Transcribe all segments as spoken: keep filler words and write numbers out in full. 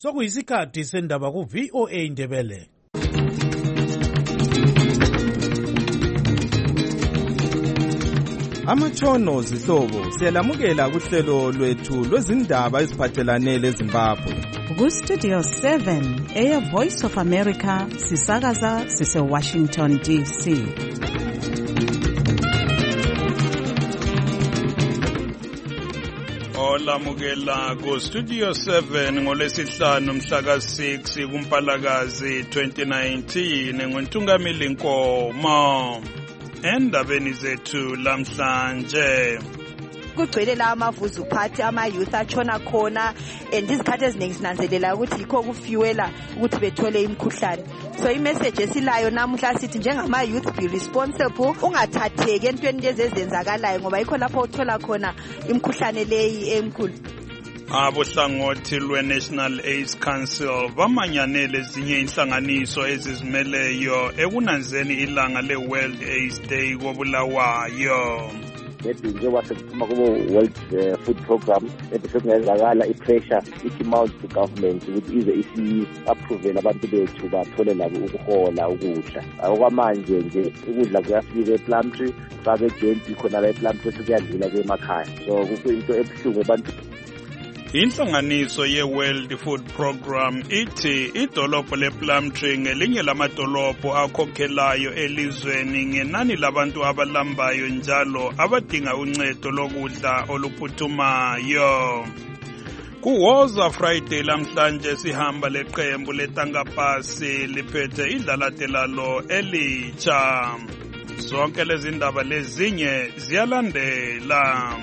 Sokuyisikhathi sendaba ku V O A Ndebele. Amatshono zihlobo siyalamukela kuhlelo lwethu lwezindaba eziphathelane leZimbabwe. Ku Studio seven, Air Voice of America, sisakaza sise Washington D C. Olamukela ku Studio seven ngolesihlanu mhla ka six kuMpalakazi twenty nineteen ngontungamili Nkomo. Endabeni zethu lamhlanje kugcwele la amavuzu phathi ama youth atshona khona and izikhathi eziningi sinanzelela ukuthi yikho kufiwela ukuthi bethole imkhuhlane. So imessage esilayo namuhla sithi njengama youth be responsible, ungathatheki entweni lezi ezenzakalayo ngoba yikho lapho uthola khona imkhuhlane leyi emkhulu. Abohlangothi lwe-National AIDS Council bamanyanele ezinye inhlanganiso ezizimeleyo ekunanzeni ilanga le-World AIDS Day koBulawayo. njengoba sekuphuma kubo World uh, Food Program ebesekungenzakala i-pressure ithi mount to government ukuthi ize isi-approve abantu bethu bathole labo ukuhola ukudla. Okwamanje nje ukudla kuyafika ePlumtree, fake egenti khona la ePlumtree sekuyadlula kwemakhaya. So kuyinto ebuhlungu abantu. Inhlanganiso ye-World Food Program ithi idolobho lePlumtree ngelinye lamadolobho akhokhelayo elizweni ngenani labantu abalambayo njalo abadinga uncedo lokudla oluphuthumayo. Kuwoza Friday lamhlanje sihamba leqembu letangapasi liphethe idlalate lalo elitsha. Zonke lezi ndaba lezinye ziyalandela.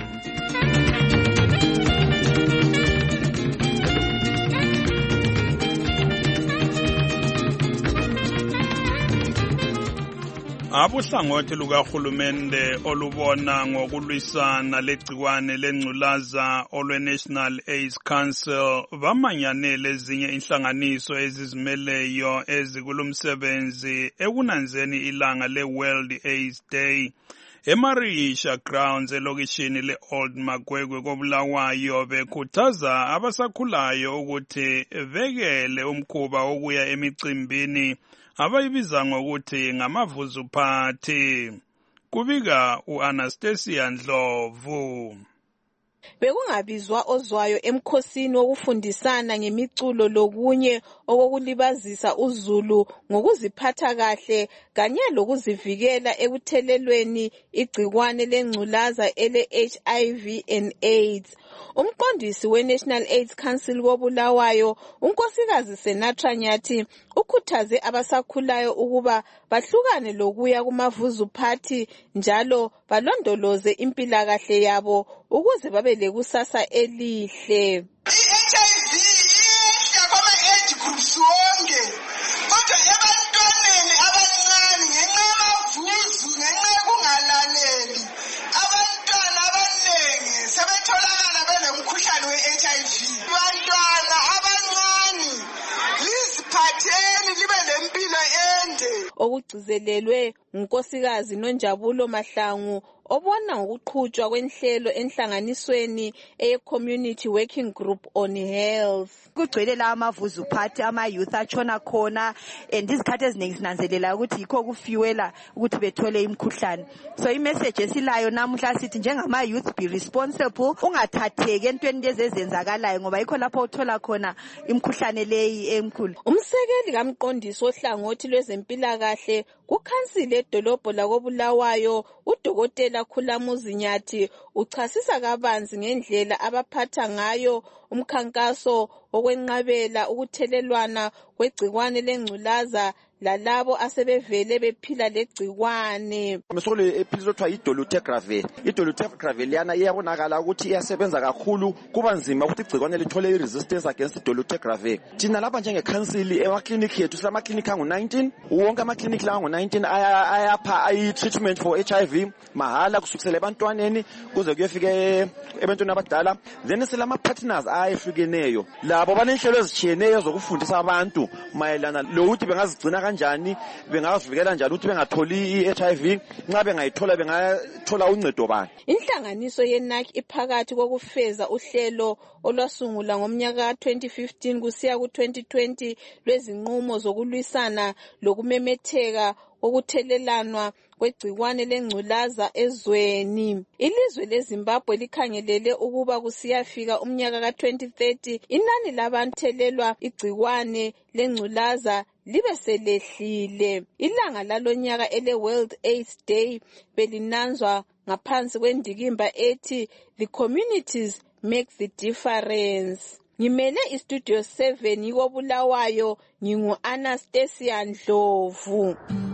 Abohlangothi lukahulumende olubona ngokulwisana legciwane lengculaza olwe-National AIDS Council bamanyanele ezinye inhlanganiso ezizimeleyo ezikulumsebenzi ekunanzeni ilanga le-World AIDS Day. eMarisha Grounds elokishini le-Old Magwegwe koBulawayo bekhuthaza abasakhulayo ukuthi bekele umkhuba wokuya emicimbini abayibiza ngokuthi ngamavuzu party. Kubika u-Anastasia Ndlovu. Bekungabizwa ozwayo emkhosini wokufundisana ngemiculo lokunye okokulibazisa uZulu ngokuziphatha kahle kanye lokuzivikela ekuthelelweni igcikwane lengculaza ele H I V and AIDS. Umqondisi we-National AIDS Council koBulawayo, unkosikazi Senatra Nyathi, ukhuthaze abasakhulayo ukuba bahlukane lokuya kumavuzu party njalo balondoloze impilakahle yabo ukuze babe lekusasa elihle. I-H I V iyehla kwama-age groups wonke kodwa ebantwaneni abancane ngenxa yamavuzu ngenxa yokungalaleli abantwana abaningi sebetholakala benomkhuhlane we-H I V. Bantwana abancane liziphatheni libe lempilo ende. Okugcizelelwe unkosikazi Nonjabulo Mahlangu obona ngokuqhutshwa kwenhlelo enhlanganisweni eye-Community Working Group on Health. Kugcwele la amavuzu phathi ama youth atshona khona and izikhathi eziningi sinanzelela ukuthi yikho kufiwela ukuthi bethole imkhuhlane. So imessage esilayo namuhla sithi njengama youth be responsible, ungathatheki entweni lezi ezenzakalayo ngoba yikho lapho uthola khona imkhuhlane leyi emkhulu. Umsekeli kamqondisi ohlangothi lwezempilakahle kukhansili edolobho lakoBulawayo uDokotela Khulamuzi Nyathi uchasisa kabanzi ngendlela abaphatha ngayo umkhankaso okwenqabela ukuthelelwana kwegcikwane lengculaza lalabo asebevele bephila legcikwane. Mesole episode idolutegravir. Idolutegravir yana iyabonakala ukuthi iyasebenza kakhulu kuba nzima ukuthi igcikwane lithole iresistance against idolutegravir. Thina lapha njenge council emaklinikhi yethu sama clinic angu nineteen, wonke ama clinic la angu nineteen ayapha ayi treatment for H I V mahala kusukisela ebantwaneni kuze kuyefika ebantwini abadala. Then selama partners ayehlukeneyo labo banenhlelo ezitshiyeneyo zokufundisa abantu mayelana lokuthi bengazigcina kanjani, bengazivikela njani ukuthi bengatholi i-H I V, nxa bengayithola bengathola uncedo bani. Inhlanganiso ye-N A C iphakathi kokufeza uhlelo olwasungula ngomnyaka ka twenty fifteen kusiya ku twenty twenty lwezinqumo zokulwisana lokumemetheka okuthelelana kwegcikwane lengculaza ezweni. Ilizwe leZimbabwe likhangelele ukuba kusiyafika umnyaka ka twenty thirty inani labantu thelelwa igcikwane lengculaza libe selehlile. Ilanga lalonyaka ele World AIDS Day belinanzwa ngaphansi kwendikimba ethi the communities make the difference. Ngimele istudio seven yikobulawayo, ngingu Anastasia Ndlovu.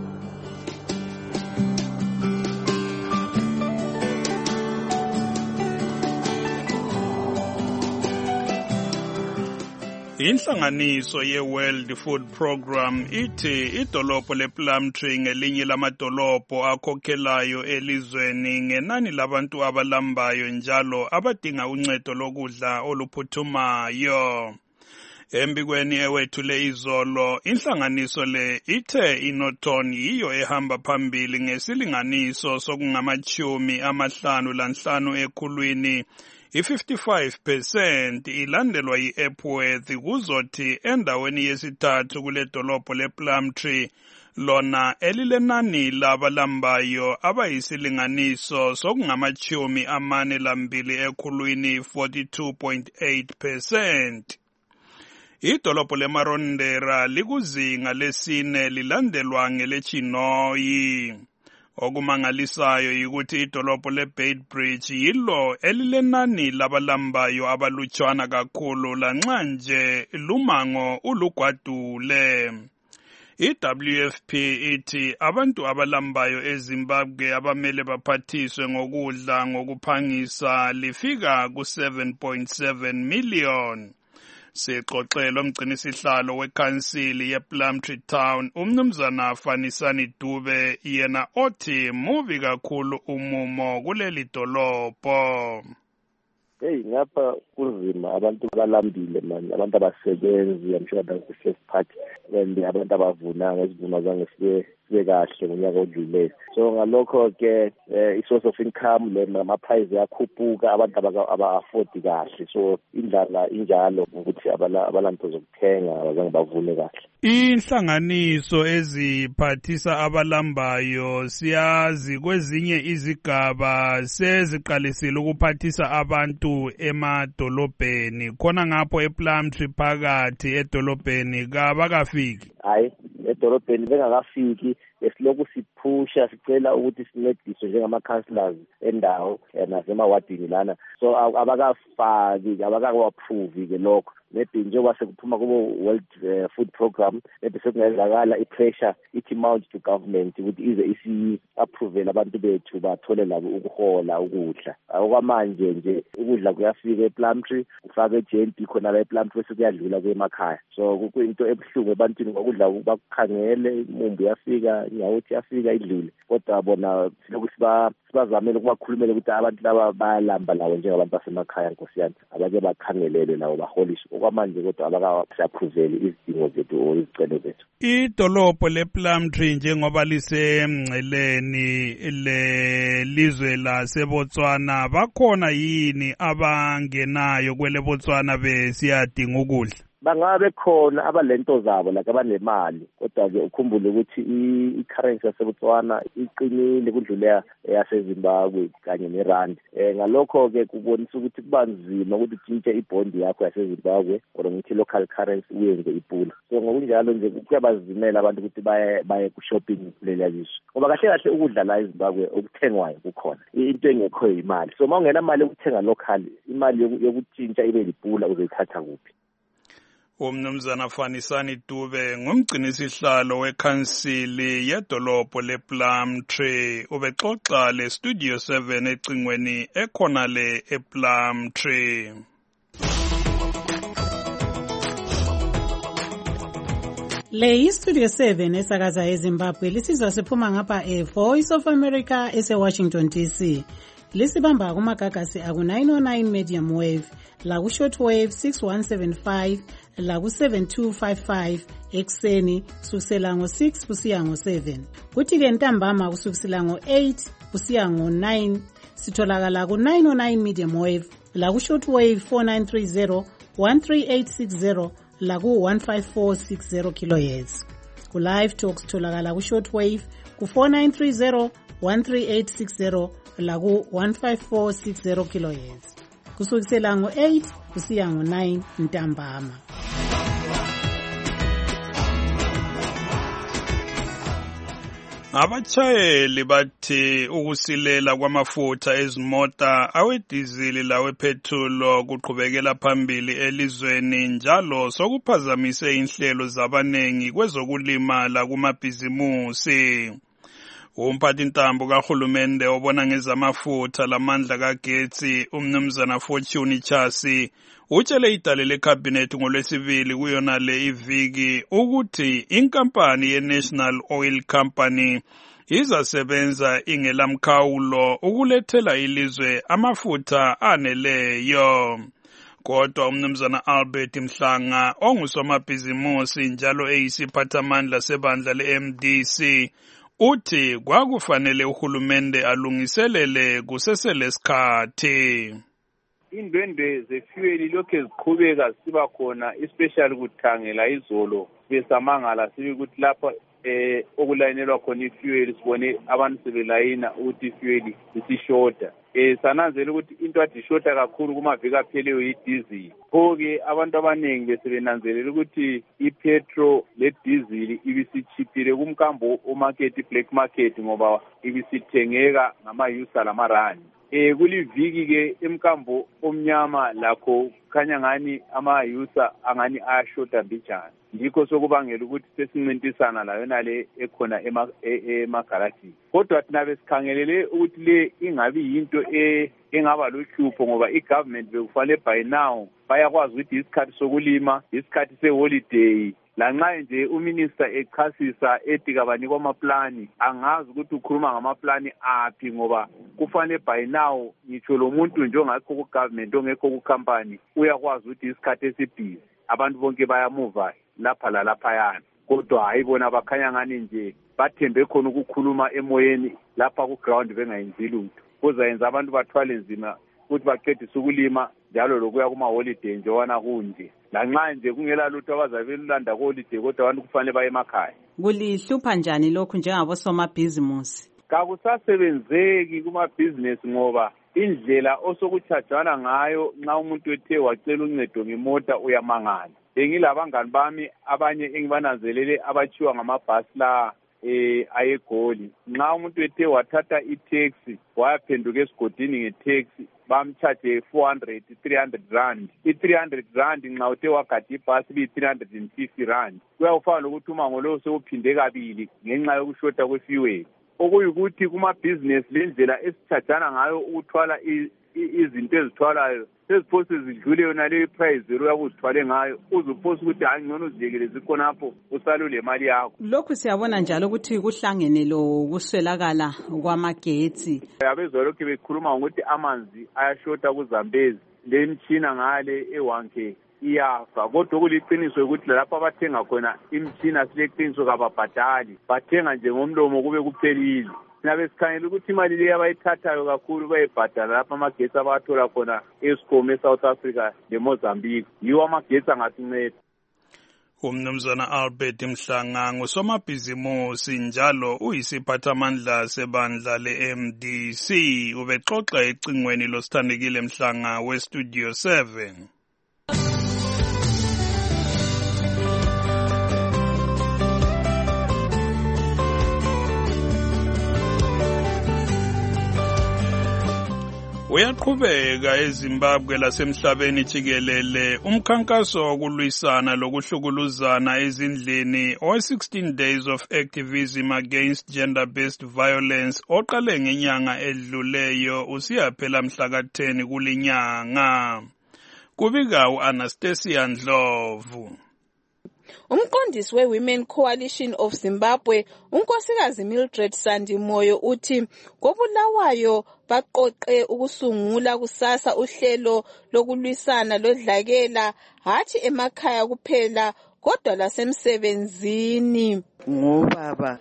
Inhlanganiso ye-World Food Program ithi idolobho lePlumtree ngelinye lamadolobho akhokhelayo elizweni ngenani labantu abalambayo njalo abadinga uncedo lokudla oluphuthumayo. Embikweni ewethule izolo, inhlanganiso le ithe iNorton yiyo ehamba phambili ngesilinganiso sokungamachumi amahlanu lanhlanu ekhulwini, i-fifty-five percent ilandelwa yi-Epworth kuzothi endaweni yesithathu kule dolobho lePlumtree lona elilenani labalambayo abayisilinganiso sokungamachumi amane lambili ekhulwini, forty-two point eight percent. Idolobho leMarondera likuzinga lesine lilandelwa ngelechinoyi. Okumangalisayo yikuthi idolobho leBeitbridge yilo elilenani labalambayo abalutshwana kakhulu lanxa nje lumango ulugwadule. I-W F P ithi abantu abalambayo eZimbabwe abamele baphathiswe ngokudla ngokuphangisa lifika ku seven point seven million. Sixoxela umgcinisihlalo wekhansili yePlumtree Town umnumzana Fanisani Dube yena othi muvi kakhulu umumo kuleli dolobho. Hey, ngapha kunzima, abantu balambile man, abantu abasebenzi, I'm sure that's the first part, and abantu abavuna ngezivuno zange sibe sibe kahle ngonyaka odlule. So ngalokho ke i-source of income le ama-price yakhuphuka, abantu aba-afford kahle, so indlala injalo ukuthi abalanto zokuthenga abazange bavune kahle. Inhlanganiso eziphathisa abalambayo siyazi kwezinye izigaba seziqalisile ukuphathisa abantu emadolobheni, khona ngapho ePlumtree phakathi edolobheni kabakafiki. Hayi, edolobheni bengakafiki, esilokhu siphusha sicela ukuthi sincediswe njengama-councillors endawo nasemawadini lana, so abakafaki, abakawaapprove-ke lokho. Maybe njengoba sekuphuma kubo World uh, Food Program, maybe sekungenzakala i-pressure ithi mount to government ukuthi ize isi-approvele abantu bethu bathole labo ukuhola ukudla. Okwamanje nje ukudla kuyafika ePlumtree, kufaka e-J N P khona la ePlumtree bese kuyadlula kwemakhaya. So kuyinto ebuhlungu ebantwini ngokudla bakukhangele, imumbu yafika, inyawothi yafika idlule. Kodwa bona silokhu sibazamele ukubakhulumela ukuthi abantu laba bayalamba lawo njengabantu basemakhaya, Nkosi yami, abake bakhangelele lawo baholiswe. Okwamanje kodwa abaka-appruvele izidingo zethu o izicelo zethu. Idolobho lePlumtree njengoba lisemngceleni lelizwe laseBotswana, bakhona yini abangenayo kwele Botswana besiyadinga ukudla? Bangabe khona abalento zabo like abanemali, kodwa ke ukhumbule ukuthi i-currency yaseBotswana iqinile kudlule yaseZimbabwe kanye nerand. Eh ngalokho ke kubonisa ukuthi kuba nzima ukuthi utshintshe ibond yakho yaseZimbabwe or ngithi local currency uyenze ipula. So ngokunjalo nje kuyabazimela abantu ukuthi baye baye ku shopping kulela lizwe. Ngoba kahle kahle ukudla la eZimbabwe okuthengwayo kukhona. Into engekho imali. So mawungena imali ukuthenga local, imali yokutshintsha ibe lipula uzoyithatha kuphi? Umnumzana Fanisani Dube ngumgcinisihlalo wekhansili yedolobho lePlumtree, ubexoxa le Studio seven ecingweni ekhona le ePlumtree. Le iStudio seven esakaza eZimbabwe lisizwa siphuma ngapha eVoice of America eseWashington D C. Lisibamba kumagagasi aku nine oh nine medium wave, la ku short wave six one seven five la ku seven two five five ekseni kusukela ngo six kusiya ngo seven. Kuthi ke ntambama kusukela ngo eight kusiya ngo nine sitholakala ku nine oh nine medium wave, la ku short wave four nine three zero one three eight six zero, la ku one five four six zero kilohertz. Ku live talk sitholakala ku short wave ku four nine three zero one three eight six zero, la ku one five four six zero kilohertz. Kusukela ngo eight kusiya ngo nine ntambama. Abatshayeli bathi ukusilela kwamafutha ezimota awedizili lawe petrol kuqhubekela phambili elizweni njalo sokuphazamise inhlelo zabanengi kwezokulima kumabhizimusi. Umphathintambo kahulumende obona ngezamafutha lamandla kagetsi umnumzana Fortune Chasi utshele idale lekhabhinethi ngolwesibili kuyona le iviki ukuthi inkampani ye-National Oil Company izasebenza ingelamkhawulo ukulethela ilizwe amafutha aneleyo. Kodwa umnumzana Albert Mhlanga ongusomabhizimusi njalo eyisiphathamandla sebandla le-M D C uthi kwakufanele uhulumende alungiselele kuseselesikhathi. Indwendwe zefuel lokhu ziqhubeka siba khona especially kuthangela izolo besamangala sibe ukuthi lapha eh okulayinelwa khona ifuel sibone abantu sebelayina ukuthi ifuel isishota. Eh sananzela ukuthi into athi shota kakhulu kumaviki apheleyo yidiesel. Pho-ke abantu abaningi besebenanzelela ukuthi ipetrol le diesel ibisichiphile kumkambo omarket black market ngoba ibisithengeka ngama-yusa lamarandi. Eh kuliviki ke emkambo omnyama lakho khanya ngani ama-yusa angani ayashota mbijana. Ngikho sokubangela ukuthi sesincintisana la yona le ekhona emagarajini. Kodwa thina besikhangelele ukuthi le ingabi yinto engaba luhlupho ngoba i-government bekufanele by now bayakwazi ukuthi isikhathi sokulima, isikhathi se-holiday. Lanxa nje uminister echasisa ethi kabanikwa amaplani angazi ukuthi ukhuluma ngamaplani aphi ngoba kufanele by now ngitsho lo muntu njengakho ku-government ongekho ku-company uyakwazi ukuthi isikhathi esibhizi abantu bonke bayamuva lapha lalaphayana. Kodwa hayi bona bakhanya ngani nje bathembe khona ukukhuluma emoyeni lapha ku-ground bengayenzi lutho. Kuzayenza abantu bathwale nzima ukuthi baqedise ukulima njalo lokuya kuma-holiday njengoba kunje. Lanxa nje kungela lutho abazabe belulanda ku-holiday kodwa abantu kufanele baye emakhaya. Kulihlupha njani lokhu njengabosomabhizimusi? Kakusasebenzeki kumabhizinesi ngoba indlela osokutshajana ngayo nxa umuntu ethe wacela uncedo ngemota uyamangala. Bengilabangani bami abanye engibananzelele abachiwa ngamabhasi la eh ayegoli. Nxa umuntu ethe wathatha i-taxi wayaphenduka esigodini nge-taxi bamchaje four hundred three hundred rand. I-three hundred rand nxa uthe wagada ibhasi bi-three hundred fifty rand. Kuyawufana ukuthi umango lo sewuphinde kabili ngenxa yokushota kwefuel. Okuyikuthi kumabhizinesi lendlela esithathana ngayo ukuthwala izinto ezithwalayo seziphosi zidlule yona leyo price zero yakuzithwale ngayo uzuphosa ukuthi hayi ngcono uziyekele zikhonapho usalule imali yakho. Lokhu siyabona njalo ukuthi kuhlangene lo kuswelakala kwamagetsi. Abezwa lokhu bekhuluma ngokuthi amanzi ayashota kuZambezi le mtshina ngale e-one K iyafa. Kodwa kuliqiniso ukuthi lapho abathenga khona imtshina sileqiniso kababhadali bathenga nje ngomlomo kube kuphelile. Nabe sikhangela ukuthi imali le abayithathayo kakhulu bayibhadala lapha amagetsi abathola khona eScom eSouth Africa leMozambique yiwo amagetsi angasinceda. Umnumzana Albert Mhlanga ngusomabhizimusi njalo uyisiphathamandla sebandla le-M D C ubexoxa ecingweni losithandekile Mhlanga we-Studio seven. Uyaqhubeka eZimbabwe lasemhlabeni jikelele umkhankaso wokulwisana lokuhlukuluzana ezindlini o sixteen days of activism against gender-based violence oqale ngenyanga edluleyo usiyaphela mhla ka ten kulinyanga. Kubika u-Anastasia Ndlovu. Umqondisi we-Women Coalition of Zimbabwe, unkosikazi Mildred Sandimoyo, uthi koBulawayo baqoqe ukusungula kusasa uhlelo lokulwisana lodlakela hathi emakhaya kuphela kodwa lasemsebenzini. Ngobaba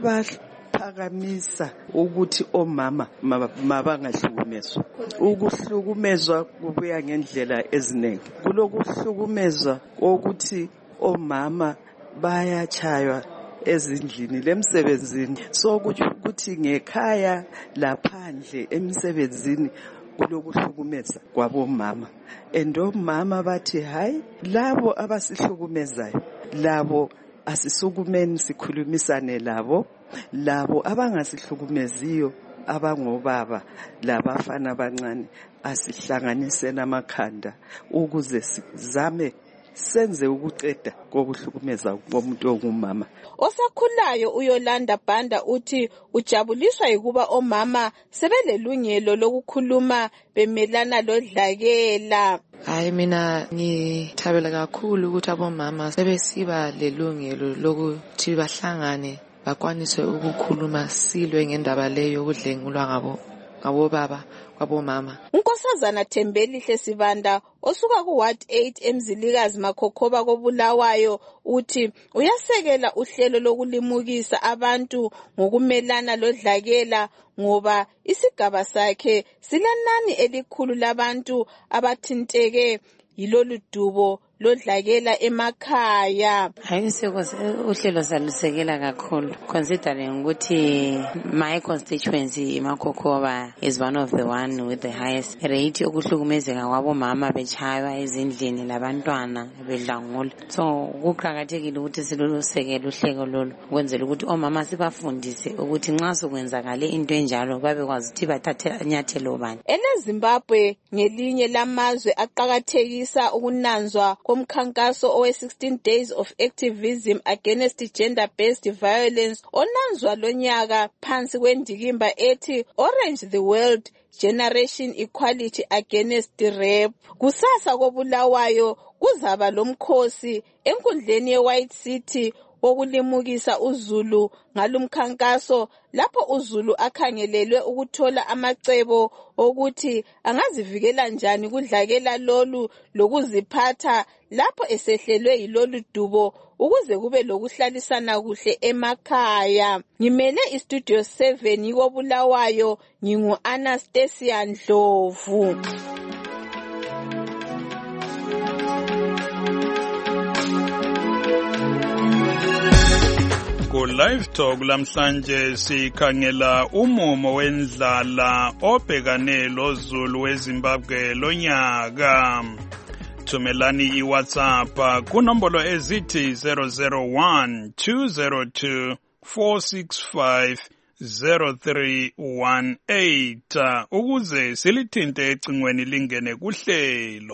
abaphakamisa ukuthi omama mabangahlukumezwa. Ukuhlukumezwa kubuya ngendlela eziningi. Kulokuhlukumezwa ukuthi omama bayachaywa ezindlini lemsebenzini, so ukuthi ngekhaya laphandle emsebenzini kulokuhlukumeza kwabomama. Endomama bathi hayi labo abasihlukumezayo labo asisukumeni sikhulumisane labo, labo abangasihlukumeziyo abangobaba labafana abancane asihlanganise namakhanda ukuze sizame senze ukuqeda kokuhlukumeza komuntu ongumama. Osakhulayo uYolanda Banda uthi ujabuliswa ukuba omama sebelelungelo lokukhuluma bemelana lodlakela. Hayi mina ngithabela kakhulu ukuthi abomama sebesiba lelungelo lokuthi bahlangane bakwanise ukukhuluma silwe ngendaba leyo yokudlengulwa ngabo ngabo baba kwabomama. Unkosazana Thembelihle Sibanda osuka ku Ward eight eMzilikazi Makhokhoba koBulawayo uthi uyasekela uhlelo lokulimukisa abantu ngokumelana lodlakela ngoba isigaba sakhe silenani elikhulu labantu abathinteke yilolu dubo lodlakela emakhaya. Hayiseko uhlelo salusekela kakhulu considering ukuthi my constituency Makhokhoba is one of the one with the highest rate yokuhlukumezeka kwabomama bechaywa ezindlini labantwana bedlangula. So kuqhakathekile ukuthi silusekele uhlelo lolu ukwenzela ukuthi omama sibafundise ukuthi nxa sokwenzakale into enjalo babekwazi ukuthi bathathe nyathelo bani. EleZimbabwe ngelinye lamazwe aqhakathekisa ukunanzwa komkhankaso owe sixteen days of activism against gender-based violence onanzwa lonyaka phansi kwendikimba ethi Orange the World Generation Equality Against Rape. Kusasa koBulawayo kuzaba lomkhosi enkundleni ye-White City wokulimukisa uZulu ngalumkhankaso lapho uZulu akhangelelwe ukuthola amacebo ukuthi angazivikela njani kudlakela lolu lokuziphatha lapho esehlelwe yilolu dubo ukuze kube lokuhlalisana kuhle emakhaya. Ngimele istudio seven yikoBulawayo, ngingu Anastasia Ndlovu. Ku live talk lamhlanje sikhangela umumo wendlala obhekane loZulu weZimbabwe lonyaka. Thumelani iWhatsApp kunombolo ezithi zero zero one two zero two four six five zero three one eight ukuze silithinte ecingweni lingene kuhlelo.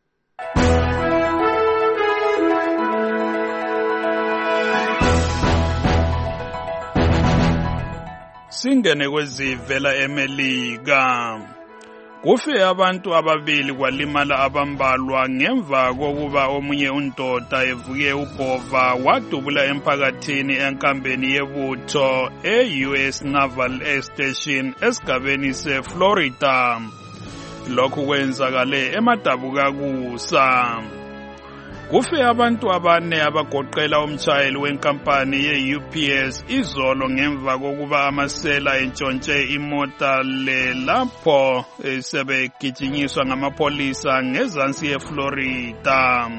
Singene kwezivela eMelika. Kufe abantu ababili kwalimala abambalwa ngemva kokuba omunye undoda evuke ubhova wadubula emphakathini enkambeni yebutho e-U S Naval Air Station esigabeni seFlorida. Lokhu kwenzakale eMadabukakusa. Kufe abantu abane abagoqela umshayeli wenkampani ye-U P S izolo ngemva kokuba amasela entshontshe imota le lapho sebegijinyiswa ngamapolisa ngezansi yeFlorida.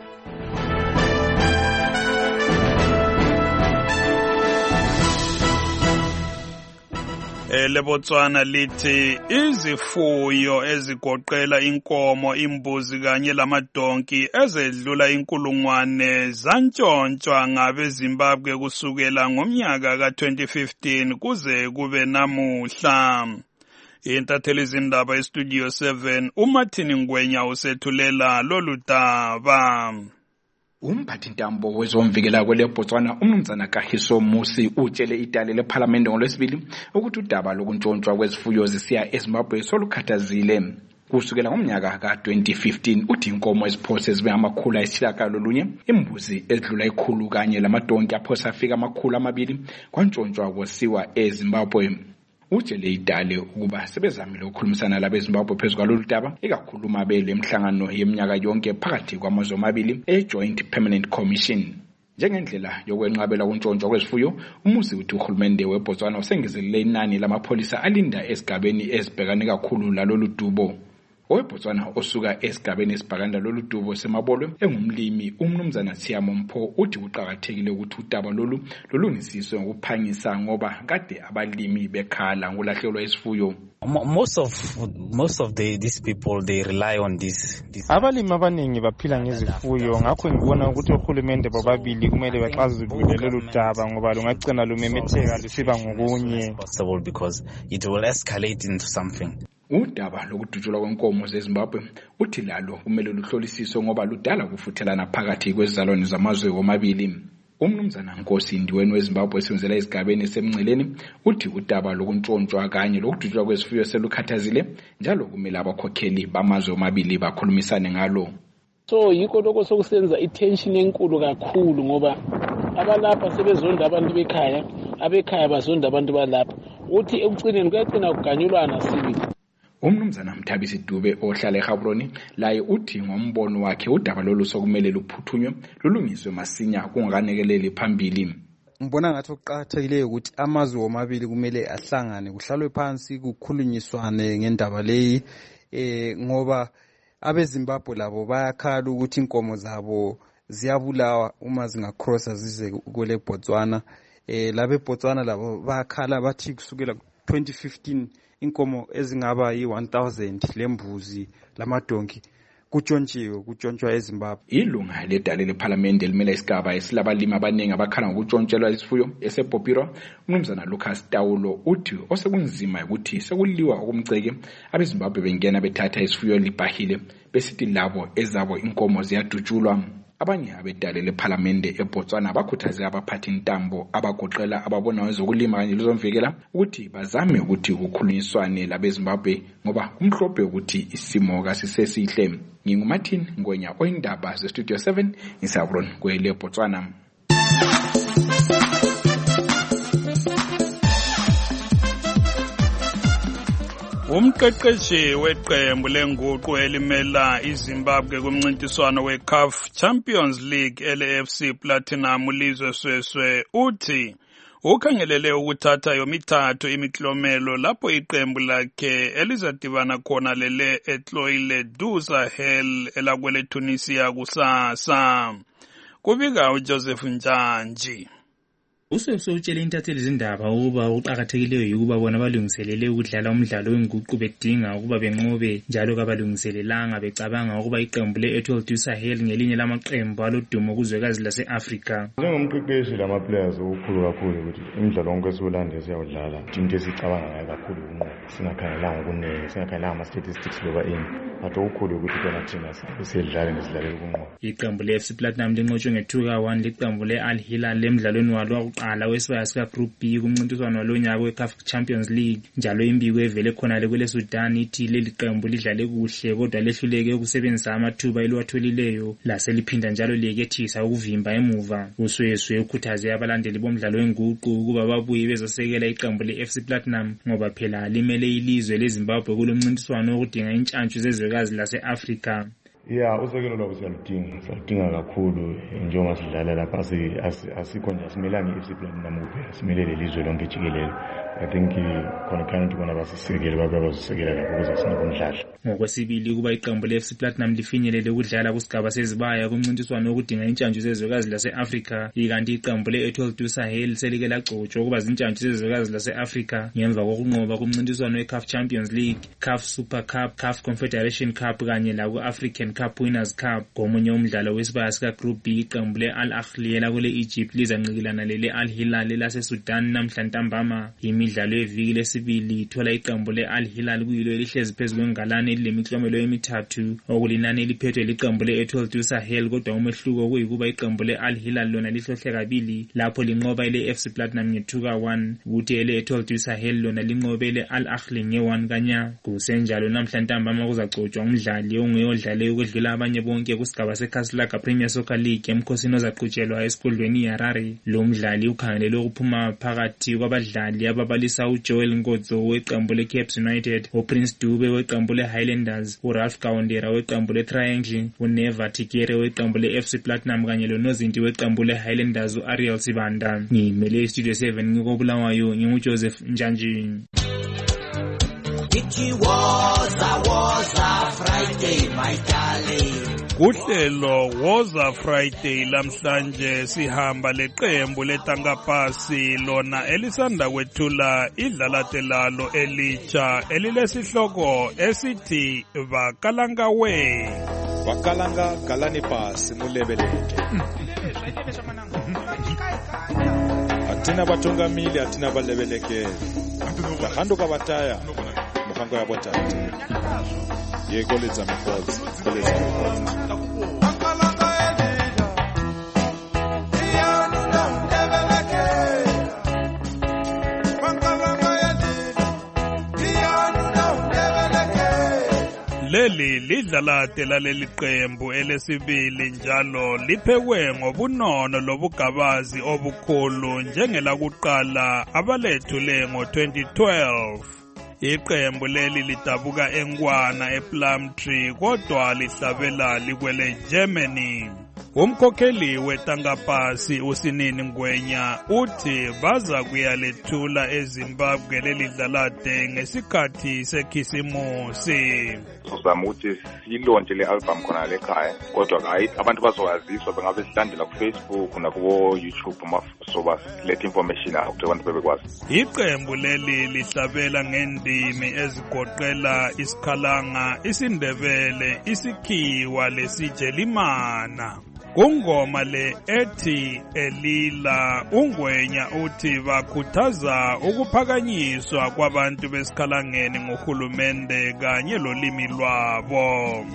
LeBotswana lithi izifuyo ezigoqela inkomo, imbuzi kanye lamadonki ezedlula inkulungwane zantshontshwa ngabeZimbabwe kusukela ngomnyaka ka twenty fifteen kuze kube namuhla. Intatheli izindaba eStudio seven uMartin Ngwenya usethulela lolu daba. Umphathintambo wezomvikela kweleBotswana umnumzana Kahiso Musi utshele idale lePhalamende ngolwesibili ukuthi udaba lokuntshontshwa kwezifuyo zisiya eZimbabwe solukhathazile. kusukela ngomnyaka ka twenty fifteen uthi inkomo eziphose zibe amakhulu ayisishiyagalolunye, imbuzi ezidlula ikhulu kanye lamadonki aphosa afika amakhulu amabili kwantshontshwa kwasiwa eZimbabwe. Utshele iDale ukuba sebezamile ukukhulumisana labeZimbabwe phezu kwalolu daba, ikakhuluma bele emhlangano yeminyaka yonke phakathi kwamazwe amabili e-Joint Permanent Commission. Njengendlela yokwenqabela kuntshontshwa kwezifuyo, umuzi uthi uhulumende weBotswana usengezelele inani lamapholisa alinda esigabeni ezibhekane kakhulu lalolu dubo. OweBotswana osuka esigabeni esibhakanda lolu dubo semabolwe engumlimi uMnumzana Siyamo Mpho uthi kuqhakathekile ukuthi udaba lolu lolungisiswe ngokuphangisa ngoba kade abalimi bekhala ngolahlelwa isifuyo. Most of most of the these people they rely on this, this. Abalimi abaningi baphila ngezifuyo, ngakho ngibona ukuthi uhulumende bobabili kumele baxazulule lolu daba ngoba lungagcina lumemetheka lusiba ngokunye, possible because it will escalate into something. Udaba lokudutshulwa kwenkomo zeZimbabwe uthi lalo kumele luhlolisiswe ngoba ludala ukufuthelana phakathi kwezizalwane zamazwe omabili. Umnumzana Nkosi Ndiweni weZimbabwe esebenzela esigabeni esemngceleni uthi udaba lokuntshontshwa kanye lokudutshulwa kwezifuyo selukhathazile, njalo kumele abakhokheli bamazwe omabili bakhulumisane ngalo. So yikho lokho sokusenza itension enkulu kakhulu ngoba abalapha sebezonda abantu bekhaya, abekhaya bazonda abantu balapha. Uthi ekugcineni kuyagcina kuganyulwana sibili. Umnumzana Mthabisi Dube ohlala eGaborone laye uthi ngombono wakhe udaba lolu sokumele luphuthunywe lulungiswe masinya kungakanekeleli phambili. Ngibona ngathi okuqhakathekileyo ukuthi amazwe omabili kumele ahlangane kuhlalwe phansi kukhulunyiswane ngendaba leyi eh ngoba abeZimbabwe labo bayakhala ukuthi inkomo zabo ziyabulawa uma zingacrossa zize kule Botswana. Eh labe Botswana labo bayakhala bathi kusukela twenty fifteen inkomo ezingaba yi one thousand lembuzi lamadonki kutshontshiwe kutshontshiwa eZimbabwe. Ilunga ledale leParliament elimela isigaba esilabalimi abaningi abakhala ngokutshontshela isifuyo esePopira, uMnumzana Lucas Taulo uthi osekunzima ukuthi sekuliwa okumceke abeZimbabwe bengena bethatha isifuyo libahile besithi labo ezabo inkomo ziyadutshulwa. Abanye abedale leParliament eBotswana bakhuthaze abaphathi intambo abagoqela ababona ezokulima kanye lezomvikela ukuthi bazame ukuthi ukukhulunyiswane labeZimbabwe ngoba kumhlophe ukuthi isimo kasisesihle. NginguMartin Ngwenya oyindaba ze Studio seven eSabron kwele Botswana. Umqeqeshi weqembu lenguqu elimela iZimbabwe kumncintiswano weCAF Champions League L A F C Platinum Lizwe Sweswe uthi ukhangelele ukuthatha yomithathu imiklomelo lapho iqembu lakhe elizadibana khona lele eTloile du Sahel elakwele Tunisia kusasa. Kubika uJoseph Njanji. Usweswe utshele intatheli zindaba ukuba uqhakathekileyo ukuba bona balungiselele ukudlala umdlalo wenguqu bedinga ukuba benqobe njalo kabalungiselelanga becabanga ukuba iqembu le-Etoile du Sahel ngelinye lamaqembu alodumo kuzwekazi lase-Afrika. Njengomqeqeshi lama players okukhulu kakhulu ukuthi imidlalo yonke esiwulanda siyawudlala into esicabanga ngayo kakhulu unqoba singakhangelanga kunene singakhangelanga ama-statistics loba ini but okukhulu ukuthi kona thina sidlale nesidlalele ukunqoba. Iqembu le-F C Platinum linqotshwe nge-two ka one liqembu le-Al Hilal lemdlalweni walo ala wesibaya sika Group B kumncintiswano walonyaka weCAF Champions League. Njalo imbiko evele khona le kwele Sudan ithi leli qembu lidlale kuhle kodwa lehluleke ukusebenzisa amathuba eliwatholileyo laseliphinda njalo liyekethisa ukuvimba emuva. Usweswe ukhuthaze abalandeli bomdlalo wenguqu ukuba babuye bezosekela iqembu le-F C Platinum ngoba phela limele ilizwe leZimbabwe kulomncintiswano okudinga intshantshu zezwekazi lase-Afrika. Yeah, usekelo lwabo siyaludinga siyaludinga kakhulu njengoba sidlala lapha asikho nje asimelani i-F C Platinum kuphela simelele lizwe lonke jikelele. I think khona khona ukuthi bona basisekele babazisekela lapho ukuze sinike umdlalo. Ngokwesibili ukuba iqembu le-F C Platinum lifinyelele ukudlala kusigaba sezibaya kumncintiswano okudinga intshantshu zezwekazi lase-Afrika, ikanti iqembu le-Etoile du Sahel selike lagcotshwa ukuba zintshantshi zezwekazi lase-Afrika ngemva kokunqoba kumncintiswano we-CAF Champions League, CAF Super Cup, CAF Confederation Cup kanye laku-African Cup Winners Cup. Ngomunye umdlalo wesibaya sika Group B iqembu le-Al Ahly lakule Egypt lizanqikilana lele-Al Hilal lase-Sudan namhla ntambama. Imidlalo yeviki lesibili ithola iqembu le-Al Hilal kuyilo elihlezi phezu kwengalane elilemiklomelo emithathu okulinani eliphethwe liqembu le-Etoile du Sahel, kodwa umehluko kuyikuba iqembu le-Al Hilal lona lihlohle kabili lapho linqoba ile-F C Platinum nge-two ka one, kuthi ele-Etoile du Sahel lona linqobe ile-Al Ahly nge-one kanya. Kusenjalo namhla ntambama kuzagcotshwa umdlali ongeyodlale ukwedlula abanye bonke kusigaba seKasluga Premier Soccer League emkhosini ozaqhutshelwa esigodlweni iHarare. Lo mdlali ukhangelelwe ukuphuma phakathi kwabadlali ababalisa uJoel Nkodzo weqembu le-Caps United, uPrince Dube weqembu le-Highlanders, uRalph Kawondera weqembu le-Triangle, uNeva Tikere weqembu le-F C Platinum kanye lonozinti weqembu le-Highlanders u-Ariel Sibanda. Ngimele iStudio seven ngikobulawayo nginguJoseph Njanji. It was a was a Friday, my darling. Kuhlelo Woza Friday lamhlanje sihamba leqembu letangapasi lona elisanda kwethula idlalate lalo elitsha elilesihloko esithi Vakalanga we. Vakalanga galani pasi mulebeleke. Atina batungamili atina balebeleke. Bahando kabataya muhango ya botata. Yego letsa mfodzi, letsa mfodzi. Leli lidlalate laleli qembu elesibili njalo liphekwe ngobunono lobugabazi obukhulu njengelakuqala abalethule ngo twenty twelve. Iqembu leli lidabuka eNkwana ePlumtree kodwa lihlabela likwele Germany. Umkhokheli wetangapasi uSinini Ngwenya uthi baza kuyalethula eZimbabwe leli dlalate ngesikhathi sekhisimusi. Sizama ukuthi silontshe le album khona lekhaya kodwa hayi abantu bazowaziswa bengabe silandela ku Facebook nakubo YouTube masoba let information out abantu bebekwazi. Iqembu leli lihlabela ngendimi ezigoqela isikhalanga, isindebele, isikhiwa lesijelimana. Kungoma le ethi Elila uNgwenya uthi bakhuthaza ukuphakanyiswa kwabantu besikhalangeni ngohulumende kanye lolimi lwabo.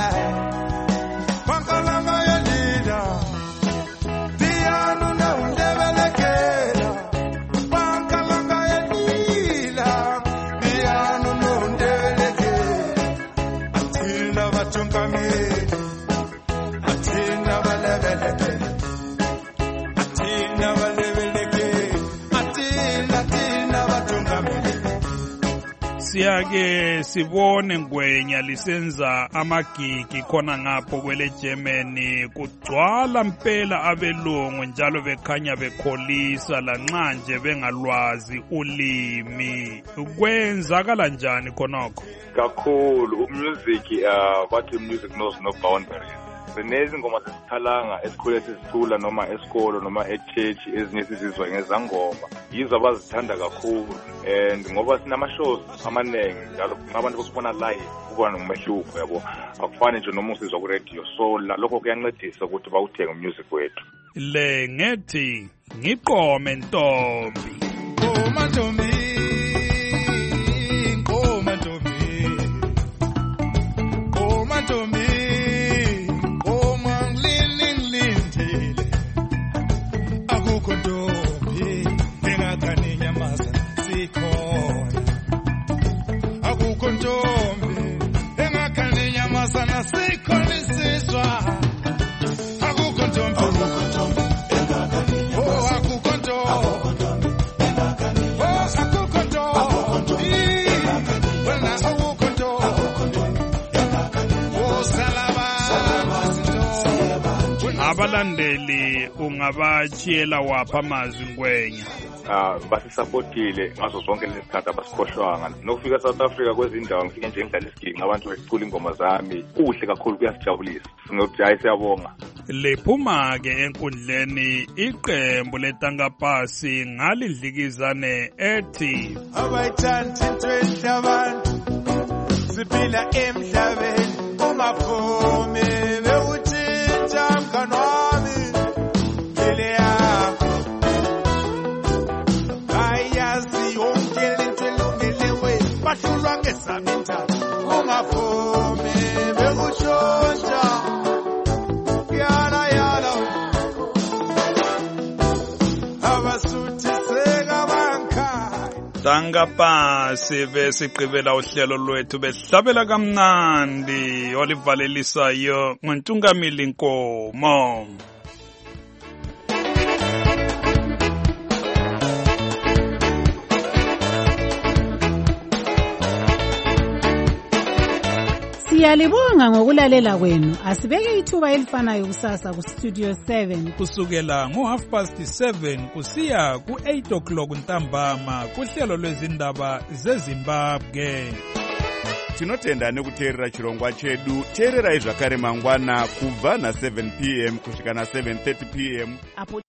Siyake sibone Ngwenya lisenza amagigi khona ngapho kwele Germany, kugcwala mpela abelungu njalo bekhanya bekholisa lanxa nje bengalwazi ulimi. Kwenzakala njani khonokho? Kakhulu umusic uh bathi music knows no boundaries. Zinezi ngoma zesikhalanga esikhule sizithula noma esikolo noma echurch ezinye sizizwa ngezangoma yizo abazithanda kakhulu, and ngoba sinama-shows amanengi njalo ngabantu bosibona live kuba nomehluko yabo, akufani nje noma usizwa ku-radio, so lokho kuyancedisa ukuthi bawuthenge umusic wethu. Le ngethi ngiqome ntombi Ngoma ntombi ngoma ntombi ngoma ntombi abalandeli ungabachiyela wapha amazwi Ngwenya? Ah, basisupportile ngazo zonke lesikhathi abasikhohlwanga. Nokufika South Africa kwezindawo ngifike nje ngidlala isigini abantu becula ingoma zami. Kuhle kakhulu, kuyasijabulisa. Ngokuthi hayi siyabonga. Lephuma ke enkundleni iqembu letangapasi ngalidlikizane ethi abayithanda into enhlabantu siphila emhlabeni ungavumi bewutshintsha mngani wami impilo yakho ayazi yonke lento elungile we bahlulwa ngesamitha ungavumi bewushontsha yala yala abasuthise Danga pasi besigqibela uhlelo lwethu behlabela kamnandi olivalelisayo ngontungamili Nkomo. Siyalibonga ngokulalela kwenu. Asibeke ithuba elifanayo kusasa ku Studio seven kusukela ngo half past seven kusiya ku eight o'clock ntambama kuhlelo lwezindaba zeZimbabwe. Tinotenda nekuteerera chirongwa chedu. Teererai zvakare mangwana kubva na seven p m kusvika na seven thirty p m